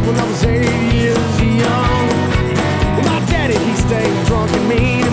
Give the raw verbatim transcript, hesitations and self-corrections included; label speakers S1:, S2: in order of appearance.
S1: when I was eight years young. Well, my daddy, he stayed drunk and mean.